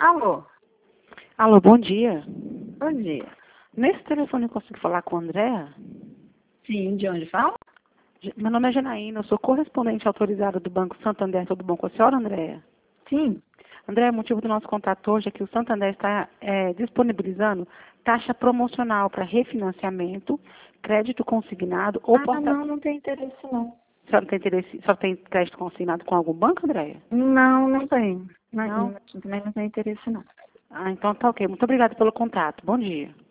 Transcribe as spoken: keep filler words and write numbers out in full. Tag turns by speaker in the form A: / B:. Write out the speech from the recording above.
A: Alô,
B: Alô, bom dia.
A: bom dia.
B: Nesse telefone eu consigo falar com a Andréa?
A: Sim, de onde fala?
B: Meu nome é Janaína, eu sou correspondente autorizada do Banco Santander. Tudo bom com a senhora, Andréa?
A: Sim.
B: Andréa, o motivo do nosso contato hoje é que o Santander está é, disponibilizando taxa promocional para refinanciamento, crédito consignado ou
A: Ah,
B: porta...
A: não, não tem interesse não.
B: A senhora tem interesse, só tem crédito consignado com algum banco, Andréa?
A: Não, não tem. Não,
B: Não?
A: não, também não tem interesse não.
B: Ah, então tá ok. Muito obrigada pelo contato. Bom dia.